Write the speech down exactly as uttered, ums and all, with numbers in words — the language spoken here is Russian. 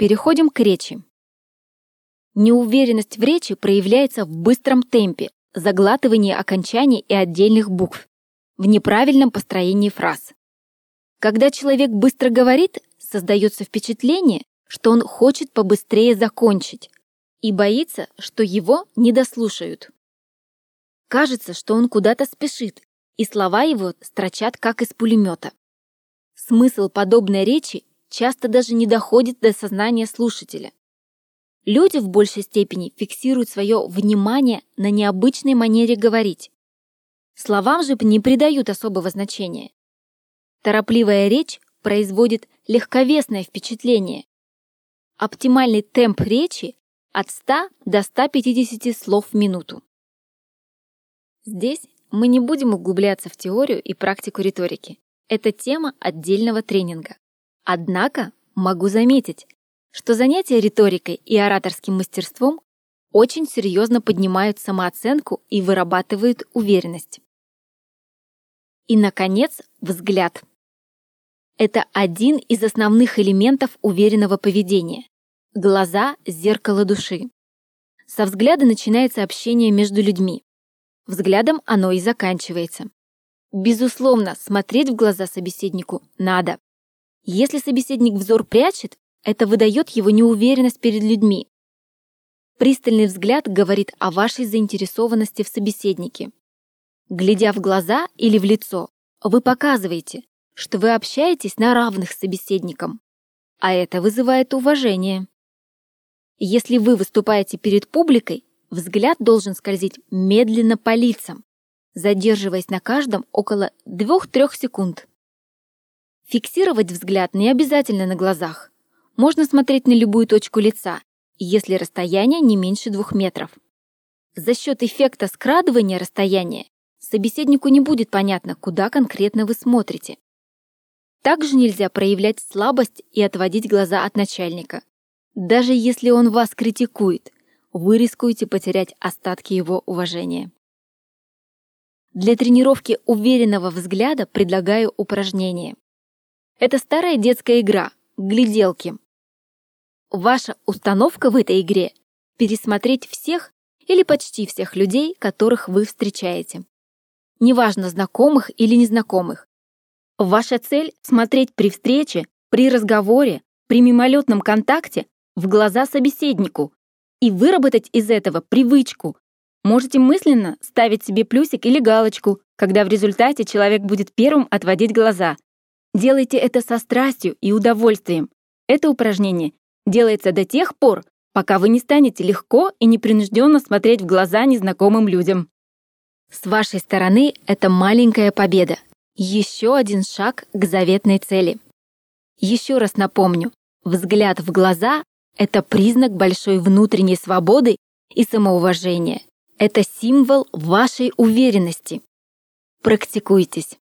Переходим к речи. Неуверенность в речи проявляется в быстром темпе, заглатывании окончаний и отдельных букв, в неправильном построении фраз. Когда человек быстро говорит, создается впечатление, что он хочет побыстрее закончить и боится, что его не дослушают. Кажется, что он куда-то спешит, и слова его строчат как из пулемета. Смысл подобной речи часто даже не доходит до сознания слушателя. Люди в большей степени фиксируют свое внимание на необычной манере говорить. Словам же не придают особого значения. Торопливая речь производит легковесное впечатление. Оптимальный темп речи от ста до ста пятидесяти слов в минуту. Здесь мы не будем углубляться в теорию и практику риторики. Это тема отдельного тренинга. Однако могу заметить, что занятия риторикой и ораторским мастерством очень серьезно поднимают самооценку и вырабатывают уверенность. И, наконец, взгляд. Это один из основных элементов уверенного поведения. Глаза – зеркало души. Со взгляда начинается общение между людьми. Взглядом оно и заканчивается. Безусловно, смотреть в глаза собеседнику надо. Если собеседник взор прячет, это выдает его неуверенность перед людьми. Пристальный взгляд говорит о вашей заинтересованности в собеседнике. Глядя в глаза или в лицо, вы показываете, что вы общаетесь на равных с собеседником, а это вызывает уважение. Если вы выступаете перед публикой, взгляд должен скользить медленно по лицам, задерживаясь на каждом около двух-трёх секунд. Фиксировать взгляд не обязательно на глазах. Можно смотреть на любую точку лица, если расстояние не меньше двух метров. За счет эффекта скрадывания расстояния собеседнику не будет понятно, куда конкретно вы смотрите. Также нельзя проявлять слабость и отводить глаза от начальника. Даже если он вас критикует, вы рискуете потерять остатки его уважения. Для тренировки уверенного взгляда предлагаю упражнение. Это старая детская игра – гляделки. Ваша установка в этой игре – пересмотреть всех или почти всех людей, которых вы встречаете. Неважно, знакомых или незнакомых. Ваша цель – смотреть при встрече, при разговоре, при мимолетном контакте в глаза собеседнику и выработать из этого привычку. Можете мысленно ставить себе плюсик или галочку, когда в результате человек будет первым отводить глаза. Делайте это со страстью и удовольствием. Это упражнение делается до тех пор, пока вы не станете легко и непринужденно смотреть в глаза незнакомым людям. С вашей стороны это маленькая победа. Еще один шаг к заветной цели. Еще раз напомню, взгляд в глаза – это признак большой внутренней свободы и самоуважения. Это символ вашей уверенности. Практикуйтесь.